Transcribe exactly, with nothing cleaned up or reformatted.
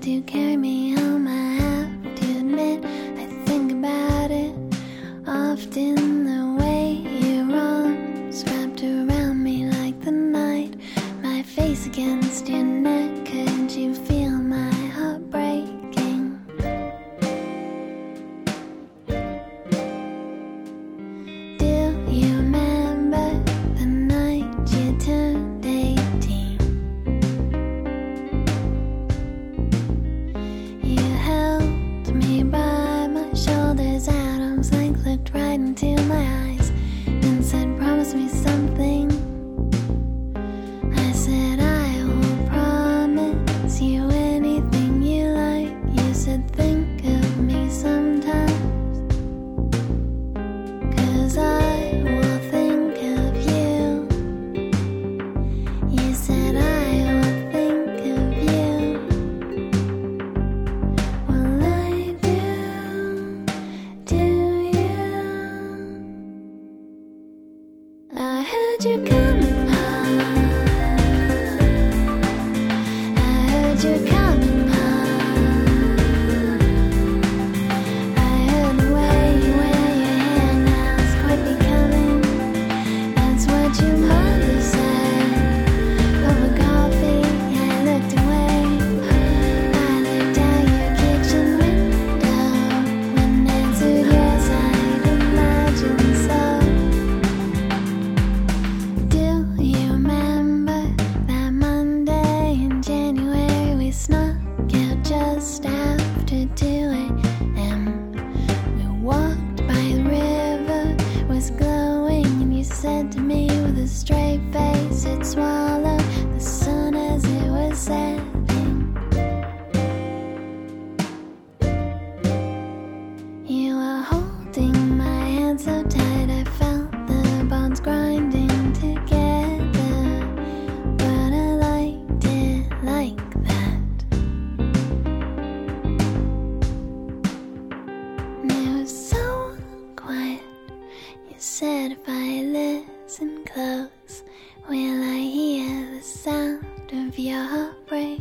to carry me home. I have to admit, I think about it often. The way your arms wrapped around me like the night, my face against your neck. Could you feel my heart breaking? Do you remember the night you turned eighteen? You held me by my shoulders, at arm's length, looked right into my eyes, and said, promise me something. I said, I will promise you anything you like. You said, think of me sometimes, 'cause I will think of you. You said, I will think of you. Well, I do, do you? I heard you coming home. I heard you coming home. I heard the way you wear your hair now's quite becoming. That's what your mother said. Over coffee, I looked away. I looked out your kitchen window. When I answered yes, I'd imagine so. Do you remember that Monday in January we snuck out just after two a m? We walked by the river, it was glowing, and you said to me with a straight face it'd swallow the sun as it was setting. You were holding my hand so tight, I felt the bonds grinding together. But I liked it like that. And it was so quiet. You said, if I listen close, will I hear the sound of your heartbreak?